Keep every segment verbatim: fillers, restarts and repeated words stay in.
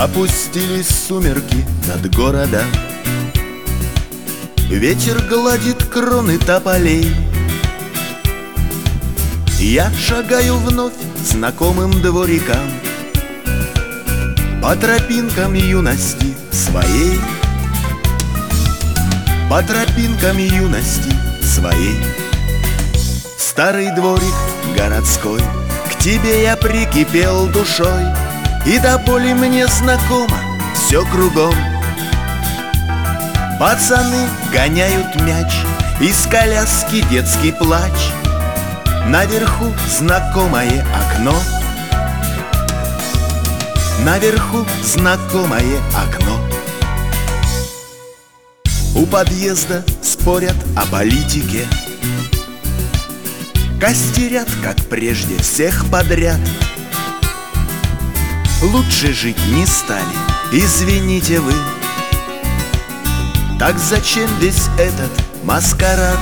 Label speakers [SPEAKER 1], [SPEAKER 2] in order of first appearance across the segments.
[SPEAKER 1] Опустились сумерки над городом, ветер гладит кроны тополей. Я шагаю вновь знакомым дворикам, по тропинкам юности своей, по тропинкам юности своей. Старый дворик городской, к тебе я прикипел душой, и до боли мне знакомо все кругом. Пацаны гоняют мяч, из коляски детский плач, наверху знакомое окно, наверху знакомое окно. У подъезда спорят о политике, костерят, как прежде, всех подряд. Лучше жить не стали, извините вы. Так зачем весь этот маскарад?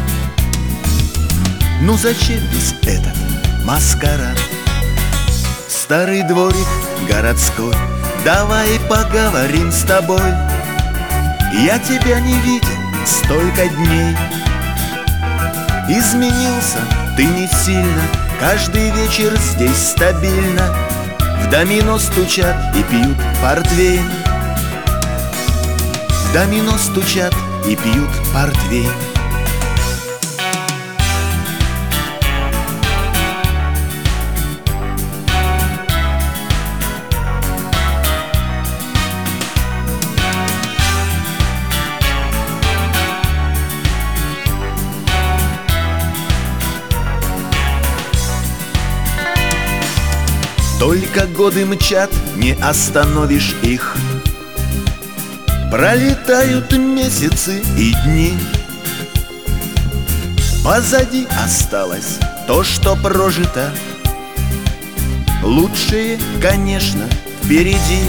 [SPEAKER 1] Ну зачем весь этот маскарад? Старый дворик городской, давай поговорим с тобой. Я тебя не видел столько дней. Изменился ты не сильно, каждый вечер здесь стабильно в домино стучат и пьют портвейн. В домино стучат и пьют портвейн. Только годы мчат, не остановишь их. Пролетают месяцы и дни. Позади осталось то, что прожито. Лучшее, конечно, впереди.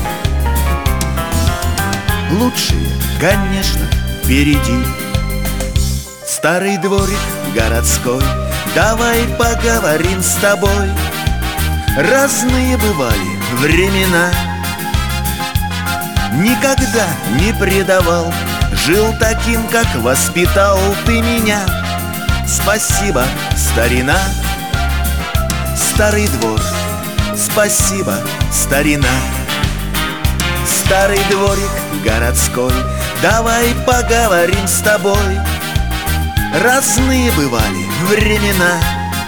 [SPEAKER 1] Лучшее, конечно, впереди. Старый дворик городской, давай поговорим с тобой. Разные бывали времена, никогда не предавал, жил таким, как воспитал ты меня. Спасибо, старина, старый двор, спасибо, старина. Старый дворик городской, давай поговорим с тобой. Разные бывали времена,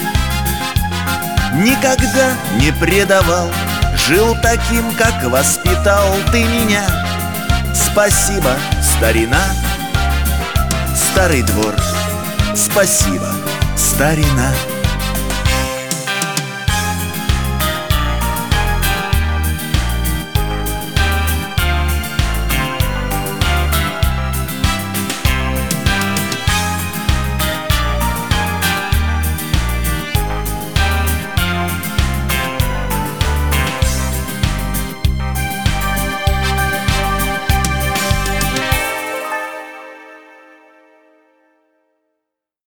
[SPEAKER 1] никогда не предавал, жил таким, как воспитал ты меня. Спасибо, старина, старый двор, спасибо, старина.